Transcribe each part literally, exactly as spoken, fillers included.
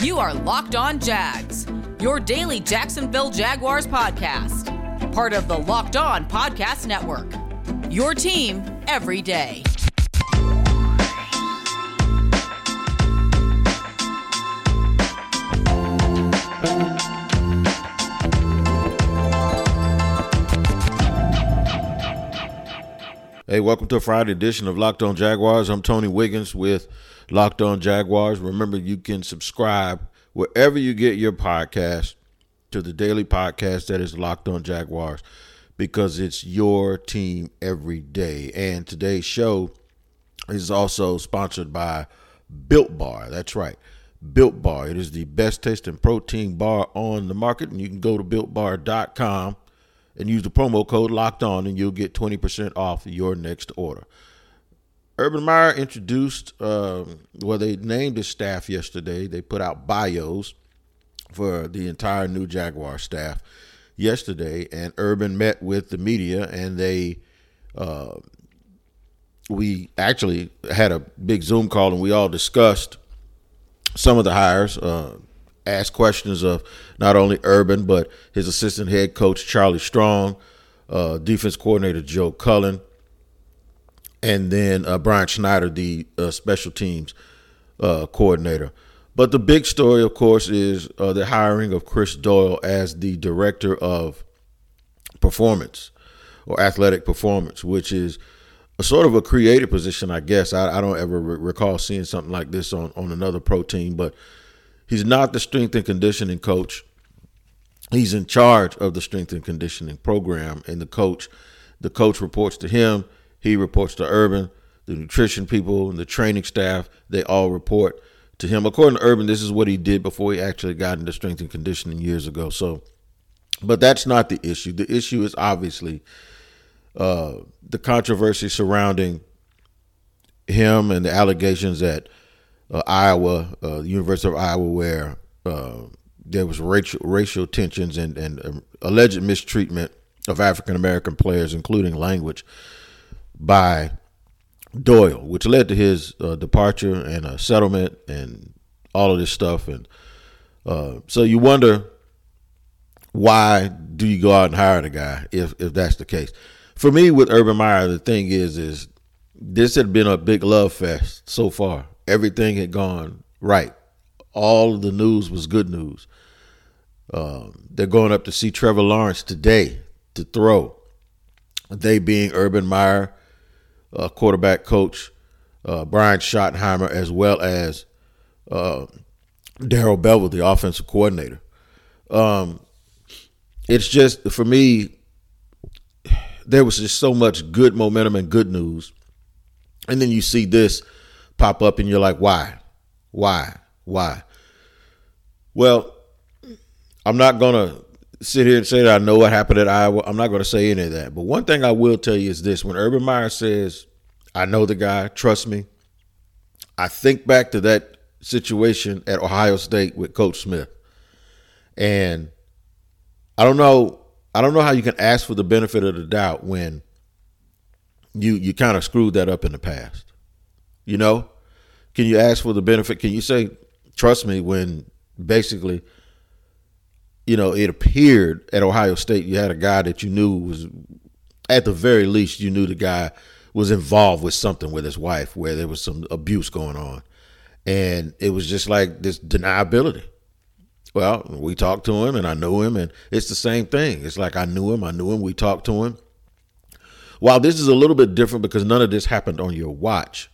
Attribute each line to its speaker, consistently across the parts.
Speaker 1: You are Locked On Jags, your daily Jacksonville Jaguars podcast. Part of the Locked On Podcast Network, your team every day.
Speaker 2: Hey, welcome to a Friday edition of Locked On Jaguars. I'm Tony Wiggins with Locked On Jaguars. Remember, you can subscribe wherever you get your podcast to the daily podcast that is Locked On Jaguars, because it's your team every day. And today's show is also sponsored by Built Bar. That's right, Built Bar. It is the best tasting protein bar on the market, and you can go to built bar dot com and use the promo code Locked On, and you'll get twenty percent off your next order. Urban Meyer introduced, um, well, they named his staff yesterday. They put out bios for the entire new Jaguar staff yesterday, and Urban met with the media, and they, uh, we actually had a big Zoom call, and we all discussed some of the hires, uh, asked questions of not only Urban, but his assistant head coach, Charlie Strong, uh, defense coordinator, Joe Cullen, and then uh, Brian Schneider, the uh, special teams uh, coordinator. But the big story, of course, is uh, the hiring of Chris Doyle as the director of performance or athletic performance, which is a sort of a creative position, I guess. I, I don't ever re- recall seeing something like this on, on another pro team, but he's not the strength and conditioning coach. He's in charge of the strength and conditioning program, and the coach, the coach reports to him. He reports to Urban. The nutrition people and the training staff, they all report to him. According to Urban, this is what he did before he actually got into strength and conditioning years ago. So, but that's not the issue. The issue is obviously uh, the controversy surrounding him and the allegations at uh, Iowa, uh, the University of Iowa, where uh, there was racial, racial tensions and, and um, alleged mistreatment of African-American players, including language, by Doyle, which led to his uh, departure and a settlement and all of this stuff. And uh, so you wonder, why do you go out and hire the guy if if that's the case? For me, with Urban Meyer, the thing is, is this had been a big love fest so far. Everything had gone right. All of the news was good news. Um, they're going up to see Trevor Lawrence today to throw. They being Urban Meyer, Uh, quarterback coach uh, Brian Schottenheimer, as well as uh, Darrell Bevell, the offensive coordinator. Um, it's just, for me, there was just so much good momentum and good news. And then you see this pop up and you're like, why? Why? Why? Well, I'm not going to sit here and say that I know what happened at Iowa. I'm not going to say any of that. But one thing I will tell you is this. When Urban Meyer says, I know the guy, trust me, I think back to that situation at Ohio State with Coach Smith. And I don't know, I don't know how you can ask for the benefit of the doubt when you you kind of screwed that up in the past. You know? Can you ask for the benefit? Can you say, trust me, when basically, you know, it appeared at Ohio State you had a guy that you knew was, at the very least, you knew the guy was involved with something with his wife where there was some abuse going on. And it was just like this deniability. Well, we talked to him and I knew him, and it's the same thing. It's like I knew him, I knew him, we talked to him. While this is a little bit different because none of this happened on your watch,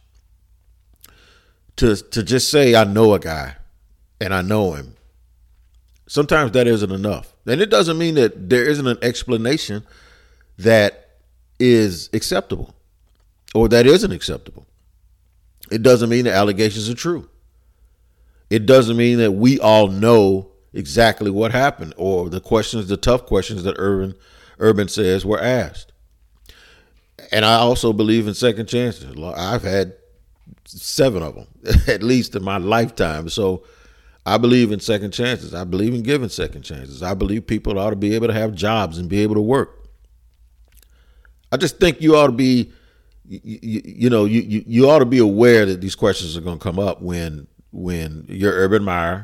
Speaker 2: to to just say I know a guy and I know him, sometimes that isn't enough. And it doesn't mean that there isn't an explanation that is acceptable or that isn't acceptable. It doesn't mean the allegations are true. It doesn't mean that we all know exactly what happened or the questions, the tough questions that Urban, Urban says were asked. And I also believe in second chances. I've had seven of them, at least in my lifetime. So I believe in second chances. I believe in giving second chances. I believe people ought to be able to have jobs and be able to work. I just think you ought to be, you, you, you know, you, you, you ought to be aware that these questions are going to come up when when you're Urban Meyer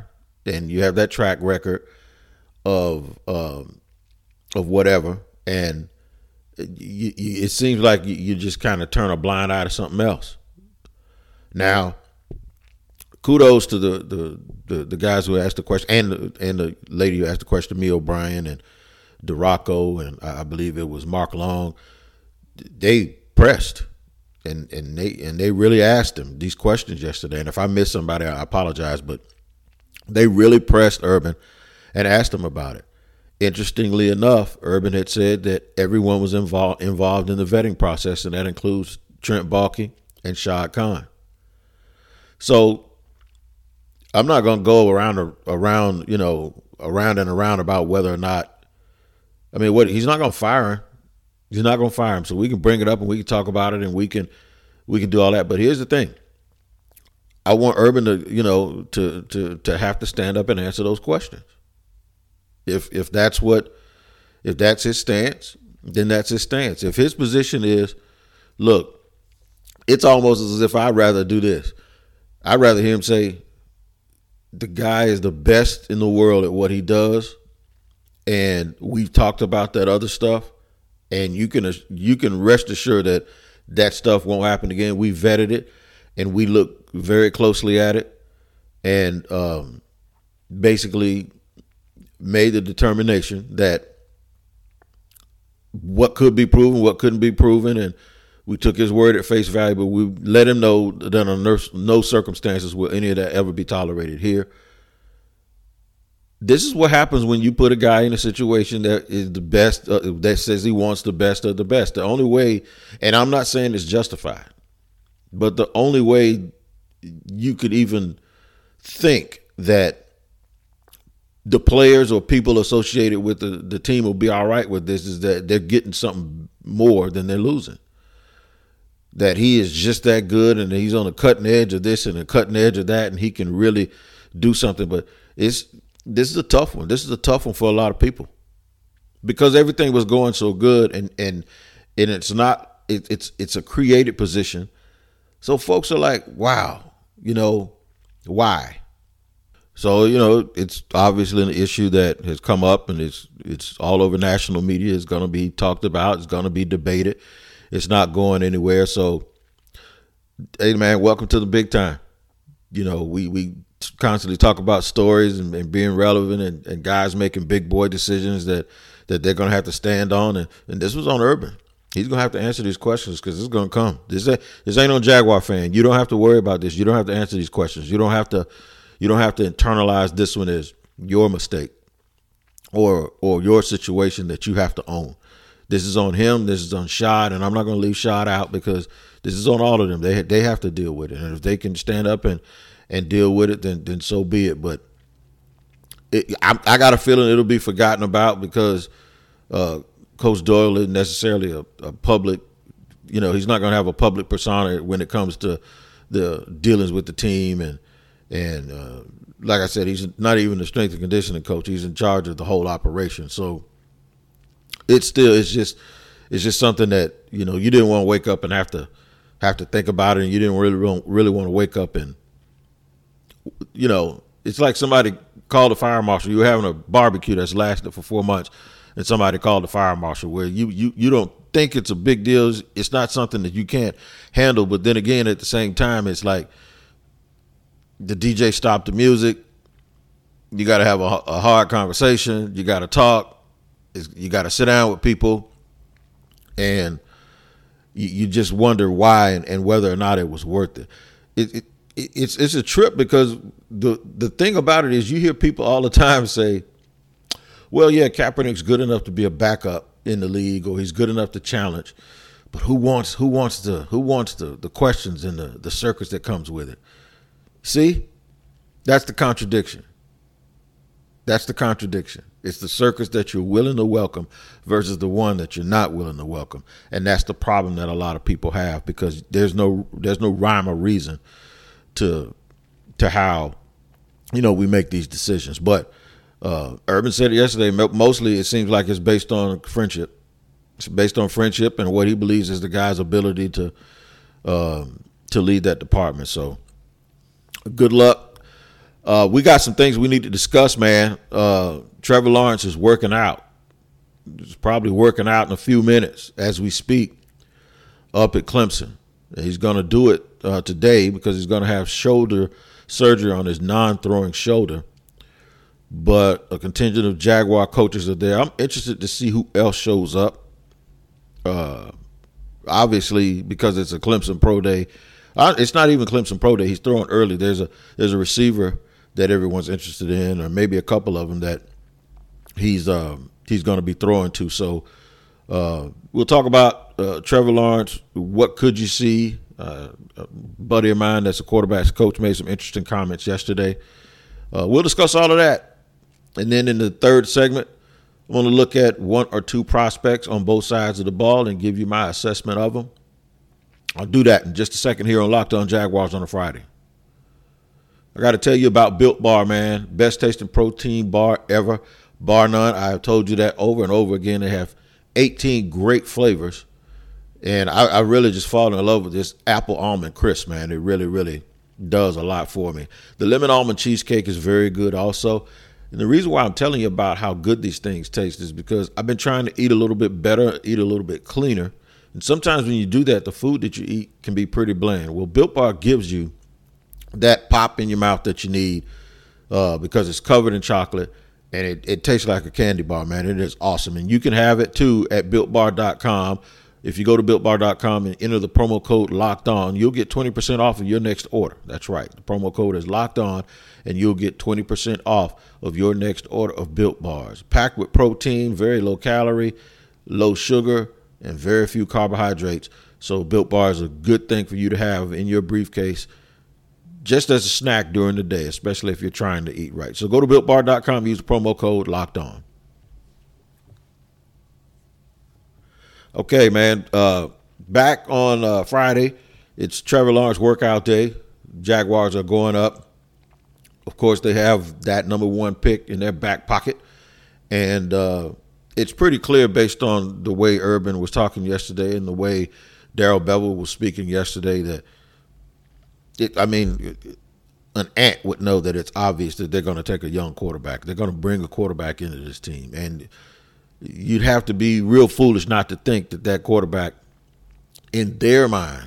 Speaker 2: and you have that track record of um, of whatever, and you, you, it seems like you, you just kind of turn a blind eye to something else. Now, kudos to the the, the, the guys who asked the question, and the, and the lady who asked the question, Me O'Brien and DeRocco, and I believe it was Mark Long. They pressed, and and they and they really asked him these questions yesterday. And if I missed somebody, I apologize, but they really pressed Urban and asked him about it. Interestingly enough, Urban had said that everyone was involved involved in the vetting process, and that includes Trent Baalke and Shad Khan. So I'm not going to go around around you know around and around about whether or not. I mean, what he's not going to fire him. He's not going to fire him. So we can bring it up and we can talk about it and we can we can do all that. But here's the thing. I want Urban to, you know, to to to have to stand up and answer those questions. If if that's what if that's his stance, then that's his stance. If his position is, look, it's almost as if I'd rather do this. I'd rather hear him say the guy is the best in the world at what he does. And we've talked about that other stuff, and you can you can rest assured that that stuff won't happen again. We vetted it, and we look very closely at it, and um, basically made the determination that what could be proven, what couldn't be proven, and we took his word at face value. But we let him know that under no circumstances will any of that ever be tolerated here. This is what happens when you put a guy in a situation that is the best, uh, that says he wants the best of the best. The only way, and I'm not saying it's justified, but the only way you could even think that the players or people associated with the, the team will be all right with this is that they're getting something more than they're losing. That he is just that good and he's on the cutting edge of this and the cutting edge of that, and he can really do something. But it's This is a tough one. This is a tough one for a lot of people because everything was going so good, and and and it's not. It, it's it's a created position, so folks are like, wow, you know, why? So you know, it's obviously an issue that has come up, and it's it's all over national media. It's going to be talked about. It's going to be debated. It's not going anywhere. So, hey man, welcome to the big time. You know, we we. constantly talk about stories and, and being relevant and, and guys making big boy decisions that, that they're going to have to stand on. And, and this was on Urban. He's going to have to answer these questions because this is going to come. This, this ain't no Jaguar fan. You don't have to worry about this. You don't have to answer these questions. You don't have to, you don't have to internalize this one as your mistake or, or your situation that you have to own. This is on him. This is on Shad. And I'm not going to leave Shad out because this is on all of them. They, they have to deal with it. And if they can stand up and, and deal with it, then then so be it. But it, I, I got a feeling it'll be forgotten about because uh, Coach Doyle isn't necessarily a, a public, you know, he's not going to have a public persona when it comes to the dealings with the team. And, and uh, like I said, he's not even the strength and conditioning coach. He's in charge of the whole operation. So it's still, it's just, it's just something that, you know, you didn't want to wake up and have to, have to think about it. And you didn't really, really want to wake up and, you know, it's like somebody called the fire marshal. You were having a barbecue that's lasted for four months, and somebody called the fire marshal where you, you, you don't think it's a big deal. It's not something that you can't handle. But then again, at the same time, it's like the D J stopped the music. You got to have a, a hard conversation. You got to talk. It's, you got to sit down with people. And you, you just wonder why and, and whether or not it was worth it. It, it It's it's a trip because the the thing about it is you hear people all the time say, well, yeah, Kaepernick's good enough to be a backup in the league or he's good enough to challenge. But who wants who wants the who wants the, the questions and the, the circus that comes with it? See, that's the contradiction. That's the contradiction. It's the circus that you're willing to welcome versus the one that you're not willing to welcome. And that's the problem that a lot of people have because there's no there's no rhyme or reason to to how, you know, we make these decisions. But uh, Urban said it yesterday, mostly it seems like it's based on friendship. It's based on friendship and what he believes is the guy's ability to um, to lead that department. So good luck. Uh, we got some things we need to discuss, man. Uh, Trevor Lawrence is working out. He's probably working out in a few minutes as we speak up at Clemson. He's going to do it uh, today because he's going to have shoulder surgery on his non-throwing shoulder. But a contingent of Jaguar coaches are there. I'm interested to see who else shows up. Uh, obviously, because it's a Clemson Pro Day. Uh, it's not even Clemson Pro Day. He's throwing early. There's a there's a receiver that everyone's interested in, or maybe a couple of them that he's um, he's going to be throwing to. So uh, we'll talk about uh, Trevor Lawrence. What could you see? Uh, a buddy of mine that's a quarterback's coach made some interesting comments yesterday. Uh, we'll discuss all of that. And then in the third segment, I want to look at one or two prospects on both sides of the ball and give you my assessment of them. I'll do that in just a second here on Locked On Jaguars on a Friday. I got to tell you about Built Bar, man. Best tasting protein bar ever, bar none. I have told you that over and over again. They have eighteen great flavors. And I, I really just fallen in love with this apple almond crisp, man. It really, really does a lot for me. The lemon almond cheesecake is very good also. And the reason why I'm telling you about how good these things taste is because I've been trying to eat a little bit better, eat a little bit cleaner. And sometimes when you do that, the food that you eat can be pretty bland. Well, Built Bar gives you that pop in your mouth that you need uh, because it's covered in chocolate and it, it tastes like a candy bar, man. It is awesome. And you can have it, too, at built bar dot com. If you go to built bar dot com and enter the promo code Locked On, you'll get twenty percent off of your next order. That's right. The promo code is Locked On, and you'll get twenty percent off of your next order of Built Bars. Packed with protein, very low calorie, low sugar, and very few carbohydrates. So Built Bar is a good thing for you to have in your briefcase just as a snack during the day, especially if you're trying to eat right. So go to built bar dot com, use the promo code Locked On. Okay, man, uh, back on uh, Friday, it's Trevor Lawrence workout day. Jaguars are going up. Of course, they have that number one pick in their back pocket. And uh, it's pretty clear based on the way Urban was talking yesterday and the way Darrell Bevell was speaking yesterday that, it, I mean, an ant would know that it's obvious that they're going to take a young quarterback. They're going to bring a quarterback into this team. And you'd have to be real foolish not to think that that quarterback, in their mind,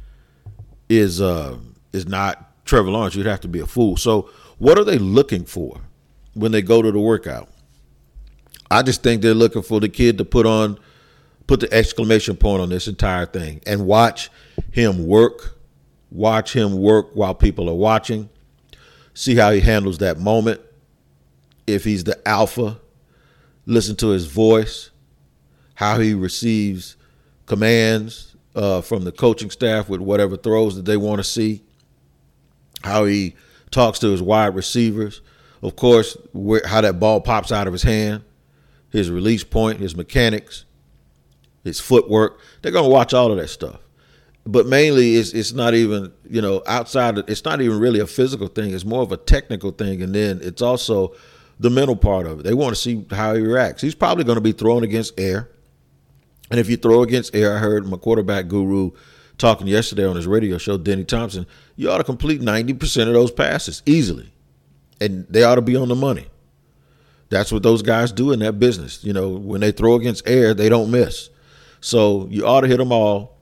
Speaker 2: is uh, is not Trevor Lawrence. You'd have to be a fool. So what are they looking for when they go to the workout? I just think they're looking for the kid to put on, put the exclamation point on this entire thing and watch him work, watch him work while people are watching, see how he handles that moment. If he's the alpha, listen to his voice, how he receives commands uh, from the coaching staff with whatever throws that they want to see, how he talks to his wide receivers, of course, where, how that ball pops out of his hand, his release point, his mechanics, his footwork. They're going to watch all of that stuff. But mainly it's it's not even, you know, outside of, it's not even really a physical thing. It's more of a technical thing. And then it's also the mental part of it. They want to see how he reacts. He's probably going to be throwing against air. And if you throw against air, I heard my quarterback guru talking yesterday on his radio show, Denny Thompson, you ought to complete ninety percent of those passes easily. And they ought to be on the money. That's what those guys do in that business. You know, when they throw against air, they don't miss. So you ought to hit them all.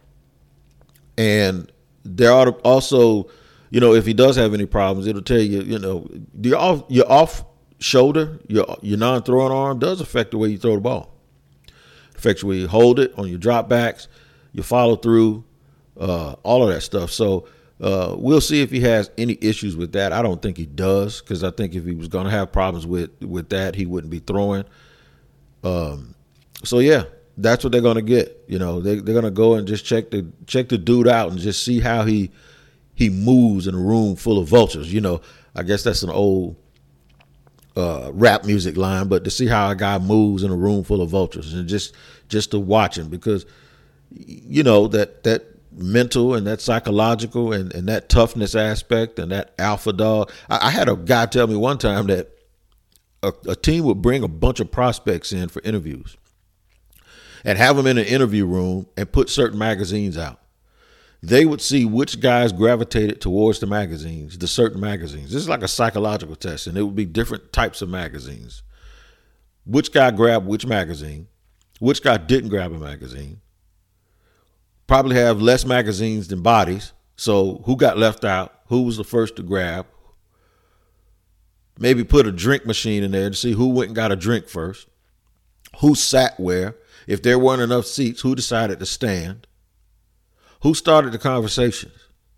Speaker 2: And there ought to also, you know, if he does have any problems, it'll tell you, you know, you're off, you're off shoulder, your your non-throwing arm does affect the way you throw the ball. It affects the way you hold it on your drop backs, your follow through, uh, all of that stuff. So uh, we'll see if he has any issues with that. I don't think he does, because I think if he was going to have problems with, with that, he wouldn't be throwing. Um, so yeah, that's what they're going to get. You know, they, they're going to go and just check the check the dude out and just see how he he moves in a room full of vultures. You know, I guess that's an old Uh, rap music line, but to see how a guy moves in a room full of vultures and just just to watch him, because you know that that mental and that psychological and, and that toughness aspect and that alpha dog. I, I had a guy tell me one time that a, a team would bring a bunch of prospects in for interviews and have them in an interview room and put certain magazines out. they would see which guys gravitated towards the magazines, the certain magazines. This is like a psychological test, and it would be different types of magazines. Which guy grabbed which magazine, which guy didn't grab a magazine. Probably have less magazines than bodies, so who got left out, who was the first to grab. Maybe put a drink machine in there to see who went and got a drink first, who sat where. If there weren't enough seats, who decided to stand? Who started the conversations?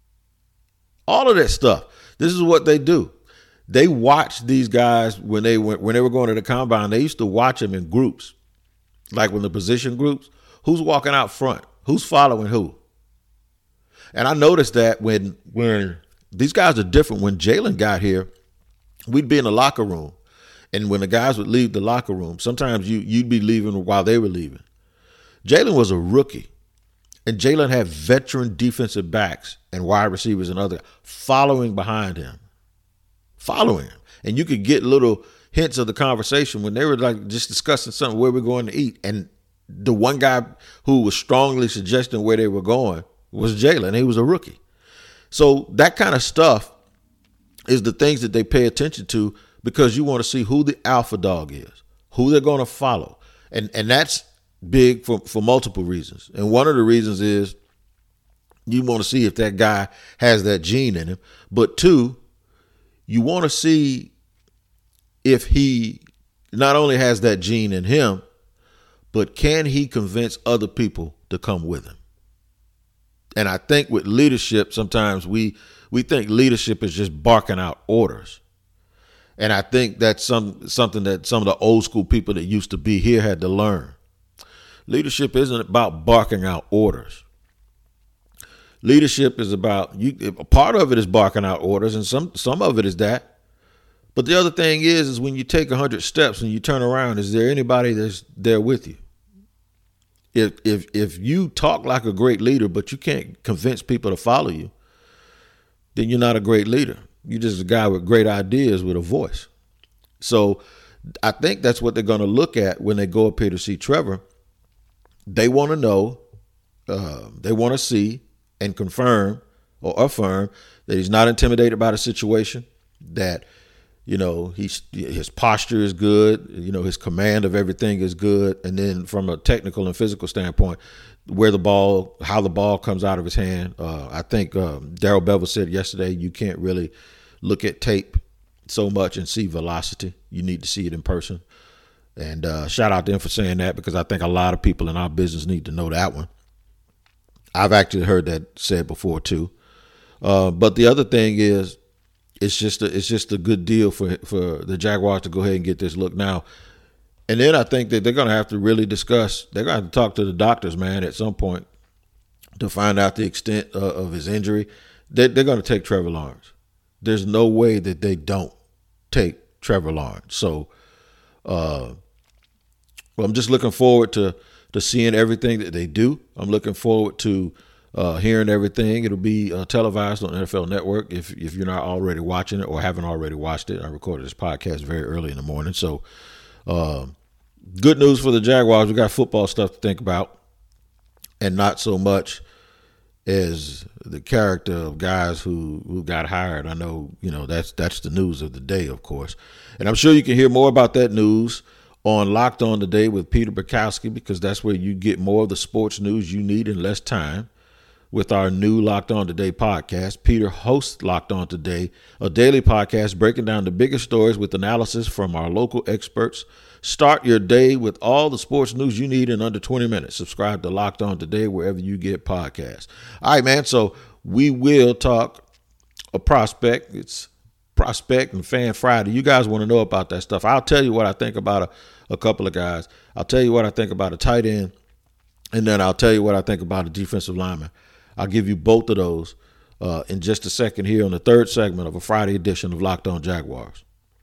Speaker 2: All of that stuff. This is what they do. They watch these guys when they went when they were going to the combine. They used to watch them in groups, like when the position groups. Who's walking out front? Who's following who? And I noticed that when when these guys are different. When Jalen got here, we'd be in the locker room, and when the guys would leave the locker room, sometimes you you'd be leaving while they were leaving. Jalen was a rookie. And Jalen had veteran defensive backs and wide receivers and other following behind him, following him. And you could get little hints of the conversation when they were like just discussing something, where we're going to eat. And the one guy who was strongly suggesting where they were going was Jalen. He was a rookie. So that kind of stuff is the things that they pay attention to, because you want to see who the alpha dog is, who they're going to follow. And, and that's big for, for multiple reasons. And one of the reasons is you want to see if that guy has that gene in him. But two, you want to see if he not only has that gene in him, but can he convince other people to come with him? And I think with leadership, sometimes we we think leadership is just barking out orders. And I think that's some something that some of the old school people that used to be here had to learn. Leadership isn't about barking out orders. Leadership is about, you. Part of it is barking out orders, and some some of it is that. But the other thing is, is when you take a hundred steps and you turn around, is there anybody that's there with you? If if if you talk like a great leader, but you can't convince people to follow you, then you're not a great leader. You're just a guy with great ideas with a voice. So I think that's what they're going to look at when they go up here to see Trevor. They want to know, uh, they want to see and confirm or affirm that he's not intimidated by the situation, that, you know, he's, his posture is good, you know, his command of everything is good. And then from a technical and physical standpoint, where the ball, how the ball comes out of his hand. Uh, I think um, Darrell Bevell said yesterday, you can't really look at tape so much and see velocity. You need to see it in person. And uh, shout out to him for saying that, because I think a lot of people in our business need to know that one. I've actually heard that said before too. Uh, but the other thing is, it's just a, it's just a good deal for for the Jaguars to go ahead and get this look now. And then I think that they're going to have to really discuss. They're going to have to talk to the doctors, man, at some point to find out the extent uh, of his injury. They, they're going to take Trevor Lawrence. There's no way that they don't take Trevor Lawrence. So. Uh, Well, I'm just looking forward to to seeing everything that they do. I'm looking forward to uh, hearing everything. It'll be uh, televised on N F L Network if if you're not already watching it or haven't already watched it. I recorded this podcast very early in the morning. So uh, good news for the Jaguars. We got football stuff to think about, and not so much as the character of guys who, who got hired. I know, you know, that's that's the news of the day, of course. And I'm sure you can hear more about that news on Locked On Today with Peter Bukowski, because that's where you get more of the sports news you need in less time with our new Locked On Today podcast. Peter hosts Locked On Today, a daily podcast breaking down the biggest stories with analysis from our local experts. Start your day with all the sports news you need in under twenty minutes. Subscribe to Locked On Today wherever you get podcasts. All right, man, so we will talk a prospect. It's Prospect and Fan Friday. You guys want to know about that stuff. I'll tell you what I think about a, a couple of guys. I'll tell you what I think about a tight end, and then I'll tell you what I think about a defensive lineman. I'll give you both of those uh, in just a second here on the third segment of a Friday edition of Locked On Jaguars.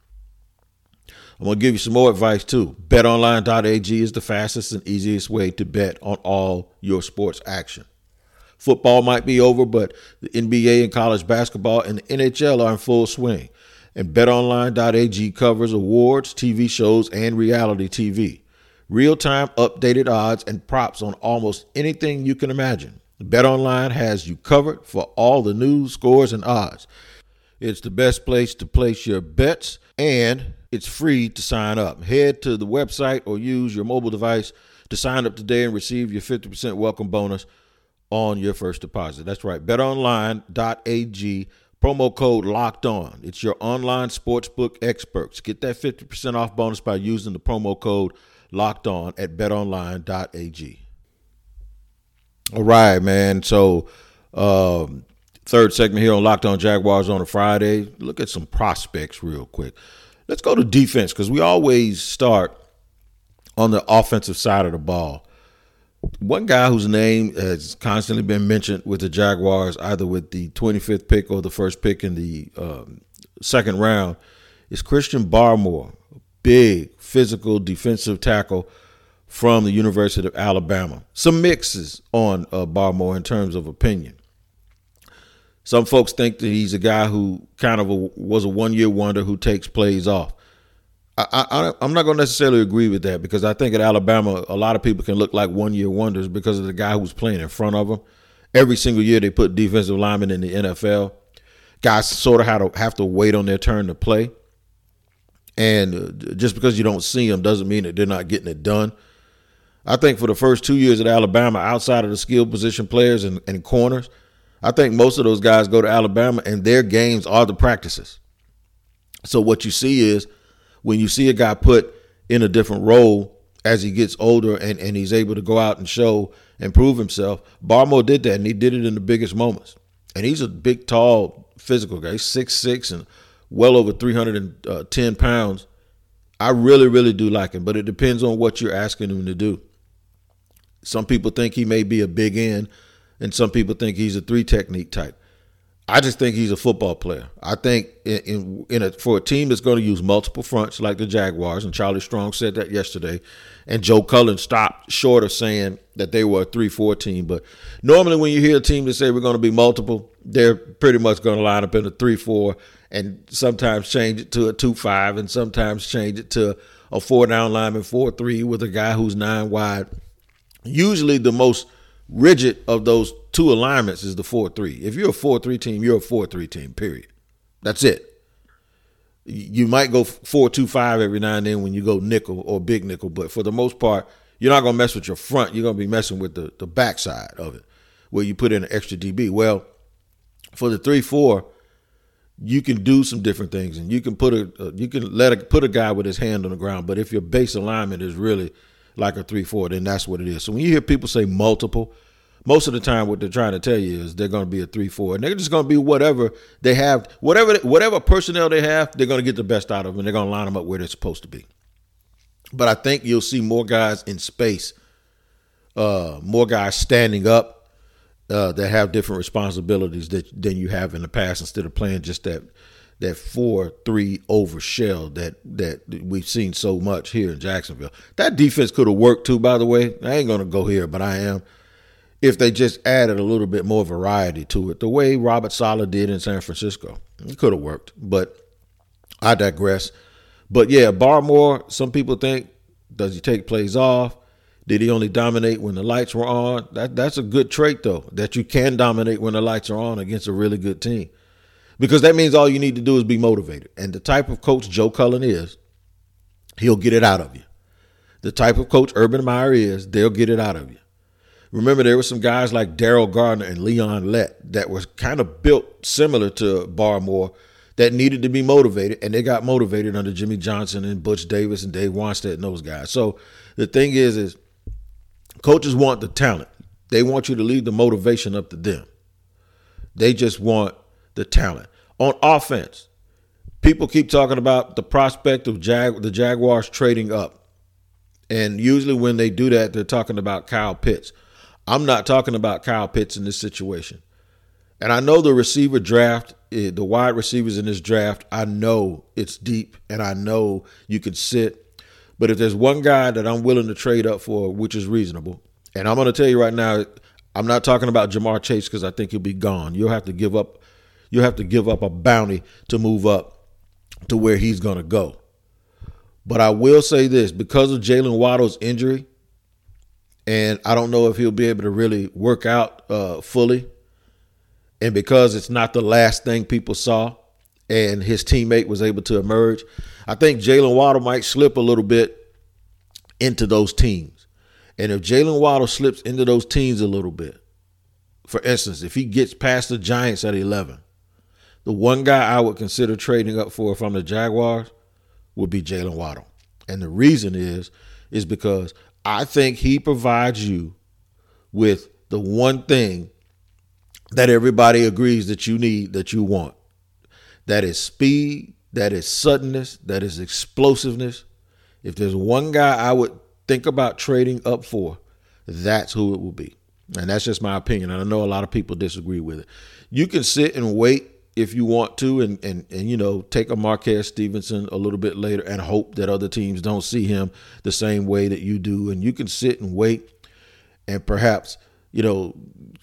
Speaker 2: I'm going to give you some more advice, too. bet online dot a g is the fastest and easiest way to bet on all your sports action. Football might be over, but the N B A and college basketball and the N H L are in full swing. And bet online dot a g covers awards, T V shows, and reality T V. Real-time updated odds and props on almost anything you can imagine. BetOnline has you covered for all the news, scores, and odds. It's the best place to place your bets, and it's free to sign up. Head to the website or use your mobile device to sign up today and receive your fifty percent welcome bonus on your first deposit. That's right, bet online dot a g, promo code locked on. It's your online sportsbook experts. Get that fifty percent off bonus by using the promo code locked on at bet online dot a g. All right, man. So, um, third segment here on Locked On Jaguars on a Friday. Look at some prospects real quick. Let's go to defense because we always start on the offensive side of the ball. One guy whose name has constantly been mentioned with the Jaguars, either with the twenty-fifth pick or the first pick in the um, second round, is Christian Barmore, big physical defensive tackle from the University of Alabama. Some mixes on uh, Barmore in terms of opinion. Some folks think that he's a guy who kind of a, was a one-year wonder who takes plays off. I, I, I'm not going to necessarily agree with that because I think at Alabama, a lot of people can look like one-year wonders because of the guy who's playing in front of them. Every single year they put defensive linemen in the N F L. Guys sort of have to, have to wait on their turn to play. And just because you don't see them doesn't mean that they're not getting it done. I think for the first two years at Alabama, outside of the skill position players and, and corners, I think most of those guys go to Alabama and their games are the practices. So what you see is when you see a guy put in a different role as he gets older and, and he's able to go out and show and prove himself, Barmore did that, and he did it in the biggest moments. And he's a big, tall, physical guy. He's six six and well over three hundred ten pounds. I really, really do like him, but it depends on what you're asking him to do. Some people think he may be a big end, and some people think he's a three technique type. I just think he's a football player. I think in, in, in a, for a team that's going to use multiple fronts like the Jaguars, and Charlie Strong said that yesterday, and Joe Cullen stopped short of saying that they were a three four team. But normally when you hear a team that say we're going to be multiple, they're pretty much going to line up in a three four and sometimes change it to a two five and sometimes change it to a four-down lineman, four three with a guy who's nine wide. Usually the most rigid of those two alignments is the four three. If you're a four three team, you're a four three team, period. That's it. You might go four two five every now and then when you go nickel or big nickel, but for the most part, you're not going to mess with your front. You're going to be messing with the, the backside of it where you put in an extra D B. Well, for the three four, you can do some different things, and you can put a uh, you can let a, put a guy with his hand on the ground. But if your base alignment is really like a three four, then that's what it is. So when you hear people say multiple, most of the time what they're trying to tell you is they're going to be a three four, and they're just going to be whatever they have, whatever whatever personnel they have, they're going to get the best out of them, and they're going to line them up where they're supposed to be. But I think you'll see more guys in space, uh, more guys standing up uh, that have different responsibilities that, than you have in the past, instead of playing just that that four three over shell that that we've seen so much here in Jacksonville. That defense could have worked too, by the way. I ain't going to go here, but I am. If they just added a little bit more variety to it, the way Robert Saleh did in San Francisco. It could have worked, but I digress. But, yeah, Barmore, some people think, does he take plays off? Did he only dominate when the lights were on? That That's a good trait, though, that you can dominate when the lights are on against a really good team. Because that means all you need to do is be motivated. And the type of coach Joe Cullen is, he'll get it out of you. The type of coach Urban Meyer is, they'll get it out of you. Remember, there were some guys like Daryl Gardner and Leon Lett that was kind of built similar to Barmore that needed to be motivated, and they got motivated under Jimmy Johnson and Butch Davis and Dave Wanstead and those guys. So the thing is, is coaches want the talent. They want you to leave the motivation up to them. They just want the talent. On offense, people keep talking about the prospect of Jag- the Jaguars trading up. And usually when they do that, they're talking about Kyle Pitts. I'm not talking about Kyle Pitts in this situation. And I know the receiver draft, the wide receivers in this draft, I know it's deep and I know you can sit. But if there's one guy that I'm willing to trade up for, which is reasonable, and I'm going to tell you right now, I'm not talking about Jamar Chase because I think he'll be gone. You'll have to give up, you'll have to give up a bounty to move up to where he's going to go. But I will say this, because of Jalen Waddle's injury, and I don't know if he'll be able to really work out uh, fully. And because it's not the last thing people saw and his teammate was able to emerge, I think Jalen Waddle might slip a little bit into those teams. And if Jalen Waddle slips into those teams a little bit, for instance, if he gets past the Giants at eleven, the one guy I would consider trading up for from the Jaguars would be Jalen Waddle. And the reason is, is because I think he provides you with the one thing that everybody agrees that you need, that you want. That is speed, that is suddenness, that is explosiveness. If there's one guy I would think about trading up for, that's who it will be. And that's just my opinion. And I know a lot of people disagree with it. You can sit and wait if you want to and, and, and you know, take a Marquez Stevenson a little bit later and hope that other teams don't see him the same way that you do. And you can sit and wait and perhaps, you know,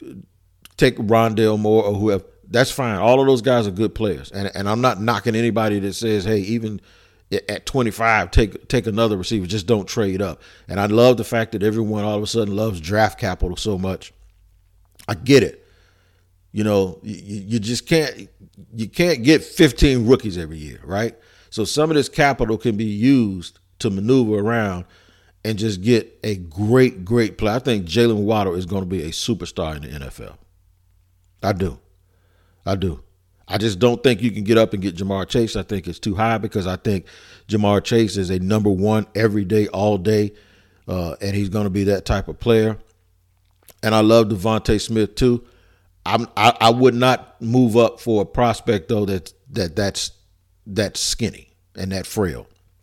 Speaker 2: take Rondale Moore or whoever. That's fine. All of those guys are good players. And and I'm not knocking anybody that says, hey, even at twenty-five, take take another receiver. Just don't trade up. And I love the fact that everyone all of a sudden loves draft capital so much. I get it. You know, you, you just can't you can't get fifteen rookies every year, right? So some of this capital can be used to maneuver around and just get a great, great player. I think Jalen Waddle is going to be a superstar in the N F L. I do. I do. I just don't think you can get up and get Jamar Chase. I think it's too high because I think Jamar Chase is a number one every day, all day, uh, and he's going to be that type of player. And I love Devontae Smith too. I'm, I, I would not move up for a prospect though that that that's that's skinny and that frail.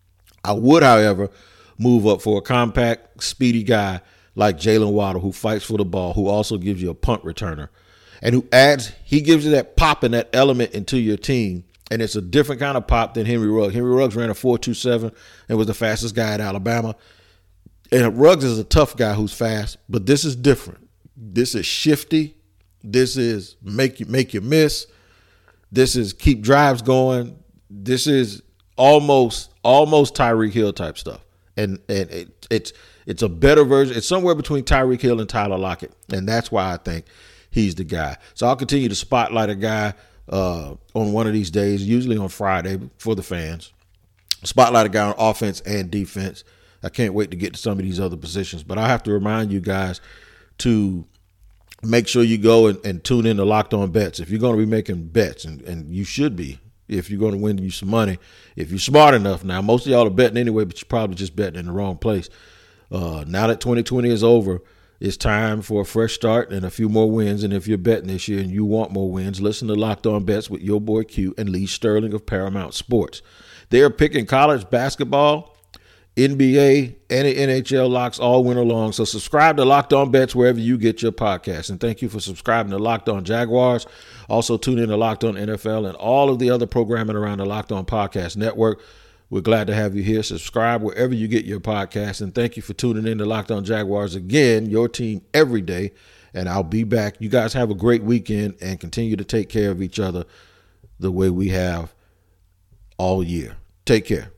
Speaker 2: I would, however, move up for a compact, speedy guy like Jalen Waddle who fights for the ball, who also gives you a punt returner. And who adds, he gives you that pop and that element into your team. And it's a different kind of pop than Henry Ruggs. Henry Ruggs ran a four two seven and was the fastest guy at Alabama. And Ruggs is a tough guy who's fast, but this is different. This is shifty. This is make you make you miss. This is keep drives going. This is almost almost Tyreek Hill type stuff. And and it, it's it's a better version. It's somewhere between Tyreek Hill and Tyler Lockett. And that's why I think he's the guy. So I'll continue to spotlight a guy uh, on one of these days, usually on Friday for the fans. Spotlight a guy on offense and defense. I can't wait to get to some of these other positions. But I have to remind you guys to make sure you go and, and tune in to Locked On Bets. If you're going to be making bets, and, and you should be, if you're going to win you some money, if you're smart enough. Now, most of y'all are betting anyway, but you're probably just betting in the wrong place. Uh, now that twenty twenty is over, it's time for a fresh start and a few more wins. And if you're betting this year and you want more wins, listen to Locked On Bets with your boy Q and Lee Sterling of Paramount Sports. They are picking college basketball, N B A, and the N H L locks all winter long. So subscribe to Locked On Bets wherever you get your podcasts. And thank you for subscribing to Locked On Jaguars. Also tune in to Locked On N F L and all of the other programming around the Locked On Podcast Network. We're glad to have you here. Subscribe wherever you get your podcasts. And thank you for tuning in to Locked On Jaguars again, your team every day. And I'll be back. You guys have a great weekend and continue to take care of each other the way we have all year. Take care.